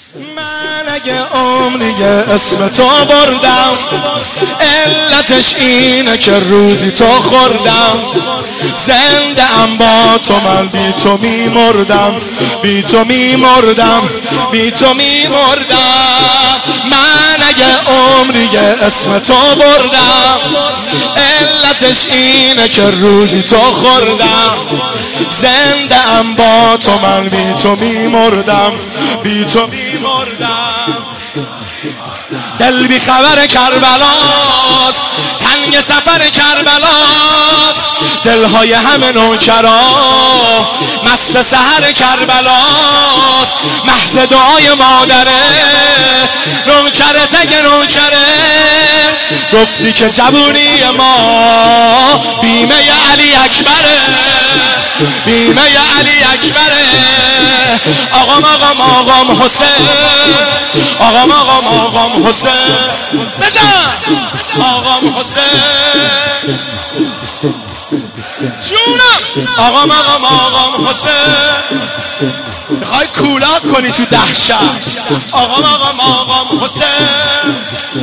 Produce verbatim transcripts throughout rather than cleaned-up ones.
من اگه عمری اسم تو بردم، علتش اینه که روزی تو خوردم. زنده ام با تو، من بی تو میمردم، بی تو میمردم، بی تو میمردم. من اگه عمری اسم تو بردم، علتش اینه که روزی تو خوردم. زنده ام با تو، من بی تو میمردم، بی تو میمردم. دل بی خبر کربلاست، تنگ سفر کربلاست. دلهای همه نوکرا مست سحر کربلاست. محض دعای مادره نوکره تگ نوکره. گفتی که جوونی ما بیمه علی اکبره، بیمه علی اکبره. آقام آقام آقام حسین، آقام آقام آقام حسین، بزن آقام حسین جونم. آقام آقام آقام حسین، میخوای کولاک کنی تو دهشت. آقام آقام آقام حسین،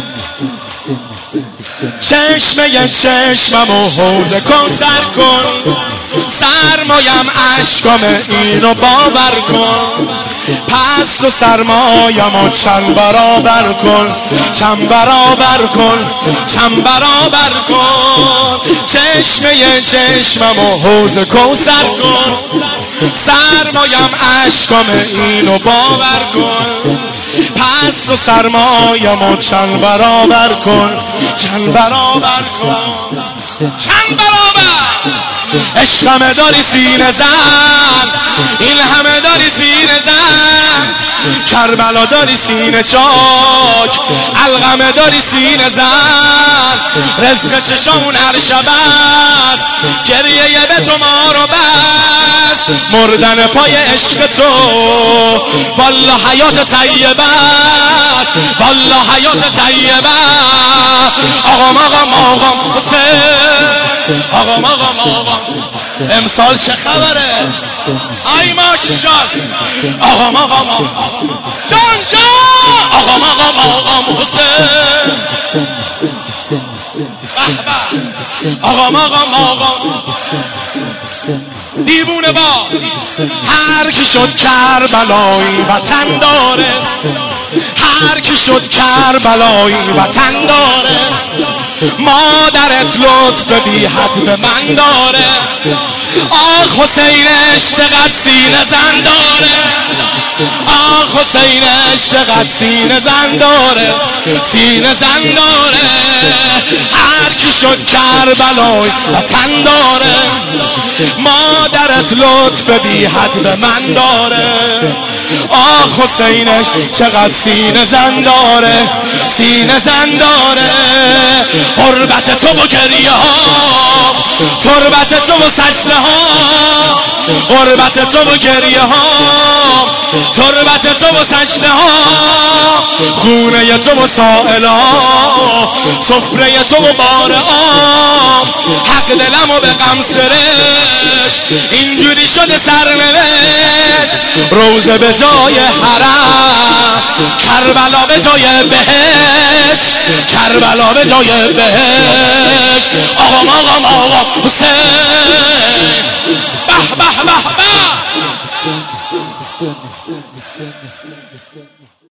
چشمه چشممو حوض کوثر کن. سرمایم عشقام اینو باور کن. پس تو سرمایمو چند برابر کن، چند برابر کن، چند برابر کن. چشمه چشممو حوض کوثر کن. سرمایم عشقام اینو باور کن. پس تو سرمایمو چند برابر کن، چند برابر کن، چند برابر. عشقمه داری سینه زن، این همه داری سینه زن. کربلا داری سینه چاک، علقمه داری سینه زن. رزق چشامون هر شب است، گریه به تو ما رو بس. مردن پای عشق تو والله حیات طیبه است، والله حیات طیبه. آقام آقام آقام حسین، آقام آقام آقام. امسال چه خبره؟ آی ماشاءالله. آقام آقام آقام جان جان. آقام آقام آقام حسین، آقام آقام آقام. دیوونه با هر کی شد کربلایی وطن داره، هر کی شد کربلایی وطن داره. مادرت لطف بی حد به من داره. آخ حسینش چقدر سینه زن داره، آخ حسینش چقدر سینه زن داره، سینه زن داره. هر کی شد کربلای وطن داره. مادرت لطف بی حد به من داره. آخ حسینش چقدر سینه زن داره، سینه زن داره. قربت تو و گریه ها، تربت تو و سجده ها. قربت تو و گریه ها، تربت تو و سجده ها. خونه تو و سائلا، سفره تو و بار آم. حق دلمو به غم سرش، اینجوری شده سرنوشت. روزه به جای حرم، کربلا به جای بهشت، کربلا به جای بهشت. آقام آقام آقام حسین، به به به به.